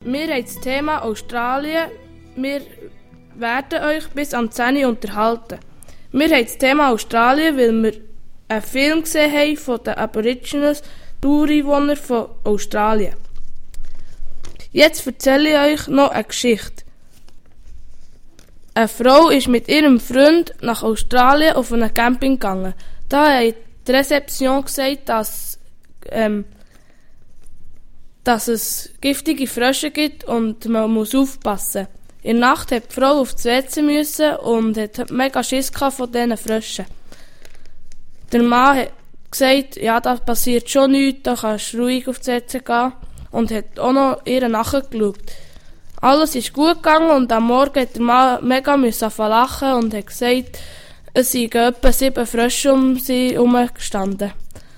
Wir haben das Thema Australien. Wir werden euch bis am 10 Uhr unterhalten. Wir haben das Thema Australien, weil wir einen Film gesehen haben von den Aborigines, die Ureinwohner von Australien. Jetzt erzähle ich euch noch eine Geschichte. Eine Frau ist mit ihrem Freund nach Australien auf einen Camping gegangen. Da hat die Rezeption gesagt, dass es giftige Frösche gibt und man muss aufpassen. In der Nacht hat die Frau auf die WC müssen und hat mega Schiss von diesen Fröschen. Der Mann hat gesagt, ja, da passiert schon nichts, da kannst du ruhig auf die WC gehen und hat auch noch ihr nachgeschaut. Alles ist gut gegangen und am Morgen hat der Mann mega lachen und hat gesagt, es seien etwa 7 Frösche um sie herumgestanden.